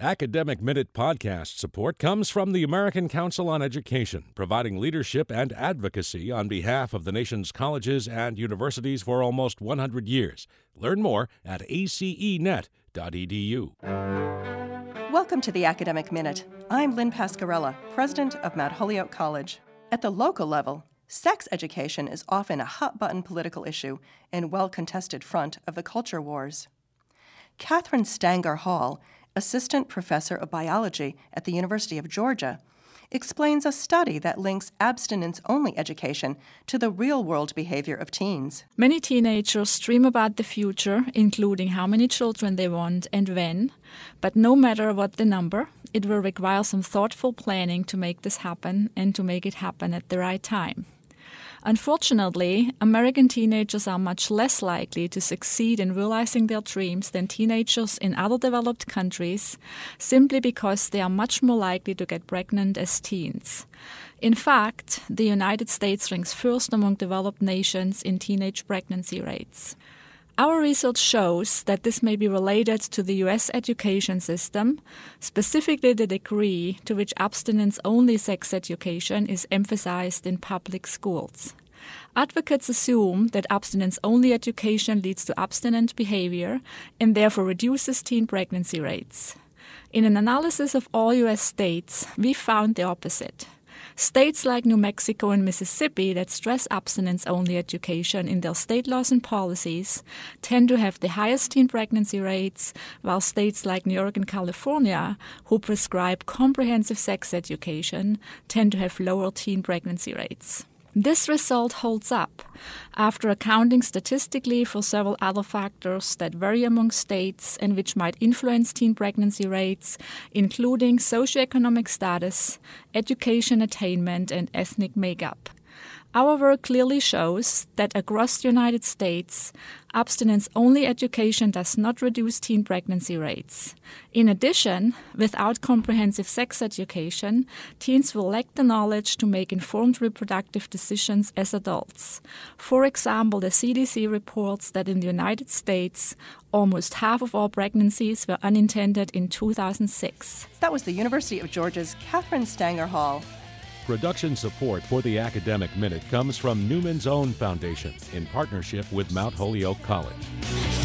Academic Minute podcast support comes from the American Council on Education, providing leadership and advocacy on behalf of the nation's colleges and universities for almost 100 years. Learn more at acenet.edu. Welcome to the Academic Minute. I'm Lynn Pascarella, president of Mount Holyoke College. At the local level, sex education is often a hot-button political issue and well-contested front of the culture wars. Catherine Stanger Hall, assistant professor of biology at the University of Georgia, explains a study that links abstinence-only education to the real-world behavior of teens. Many teenagers dream about the future, including how many children they want and when, but no matter what the number, it will require some thoughtful planning to make this happen and to make it happen at the right time. Unfortunately, American teenagers are much less likely to succeed in realizing their dreams than teenagers in other developed countries, simply because they are much more likely to get pregnant as teens. In fact, the United States ranks first among developed nations in teenage pregnancy rates. Our research shows that this may be related to the U.S. education system, specifically the degree to which abstinence-only sex education is emphasized in public schools. Advocates assume that abstinence-only education leads to abstinent behavior and therefore reduces teen pregnancy rates. In an analysis of all U.S. states, we found the opposite. States like New Mexico and Mississippi that stress abstinence-only education in their state laws and policies tend to have the highest teen pregnancy rates, while states like New York and California, who prescribe comprehensive sex education, tend to have lower teen pregnancy rates. This result holds up after accounting statistically for several other factors that vary among states and which might influence teen pregnancy rates, including socioeconomic status, education attainment, and ethnic makeup. Our work clearly shows that across the United States, abstinence-only education does not reduce teen pregnancy rates. In addition, without comprehensive sex education, teens will lack the knowledge to make informed reproductive decisions as adults. For example, the CDC reports that in the United States, almost half of all pregnancies were unintended in 2006. That was the University of Georgia's Catherine Stanger Hall. Production support for the Academic Minute comes from Newman's Own Foundation in partnership with Mount Holyoke College.